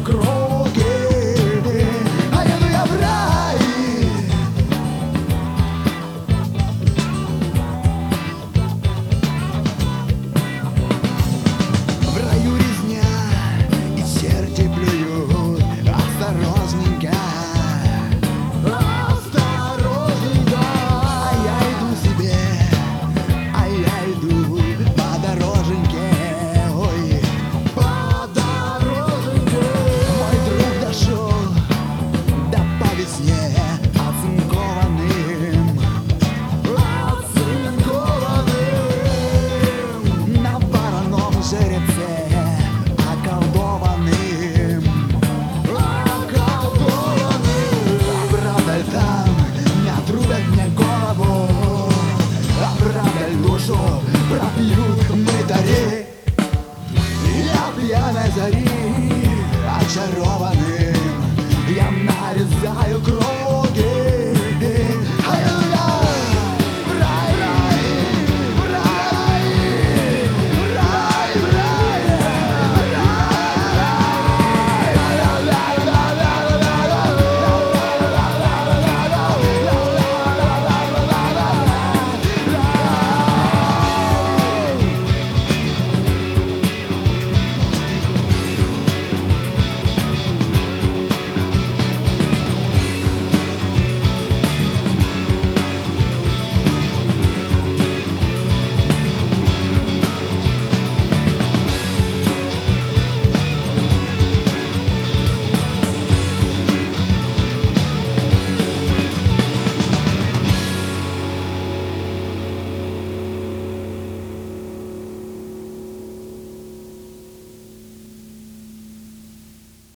круги, а еду я в рай. В раю резня и черти плюют. Осторожненько, осторожненько. А я иду себе, а я иду по дороженьке. Ой, по дороженьке. Мой друг дошел да по весне оцинкованным, оцинкованным на вороном жеребце околдованным, околдованным. А правда ль там не отрубят мне голову, а правда ль душу пропьют мытари? Я пьяной зари очарованным, я нарезаю кровь.